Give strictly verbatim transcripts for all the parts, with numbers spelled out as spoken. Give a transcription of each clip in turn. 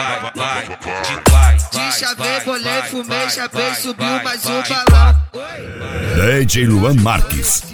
vai, vai, de vai. De chavei, bolei, fumei, chapei, subiu mais um balão. D J Luan Marques.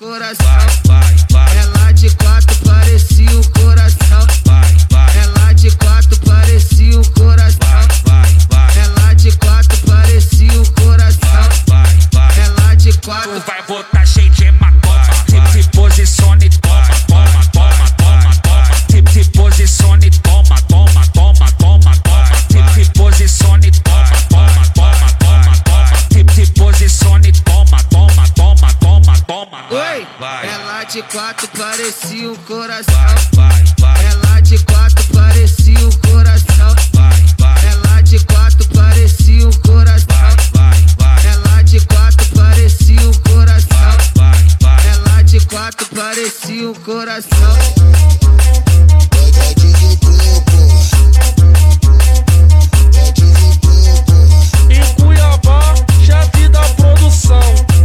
Ela de quatro parecia um coração. Ela de quatro parecia um coração. Ela de quatro parecia um coração. Ela de quatro vai botar cheio de hematoma. Se, se posicione, toma, toma, toma, toma, toma. Se, se posicione, toma, toma, toma, toma, toma. Se, se posicione, toma, toma, toma, toma, toma. Se, se posicione, toma, toma, toma, toma, toma. Oi, ela de quatro parecia um coração. Ela de quatro parecia um coração. Ela de quatro parecia um coração. Ela de quatro parecia um coração. Ela de quatro parecia um coração. Em Cuiabá, chefe da produção.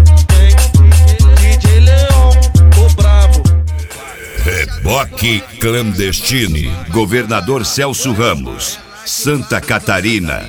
D J Leão, o brabo. Reboque clandestino. Governador Celso Ramos, Santa Catarina.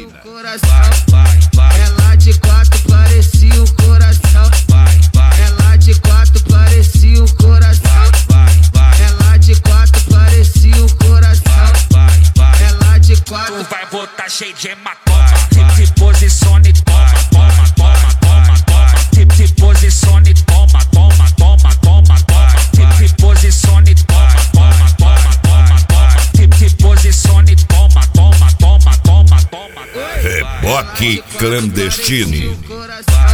Ela de quatro parecia um coração. Ela de quatro parecia um coração. Ela de quatro parecia um coração. Ela de quatro vai botar cheio de hematoma. Se, se posicione, toma, toma, toma, toma, toma. Se, se posicione, toma, toma, toma, toma, toma. Se, se posicione, toma, toma, toma, toma, toma. Se, se posicione, toma, toma, toma, toma, toma, toma. Reboque clandestino. coração.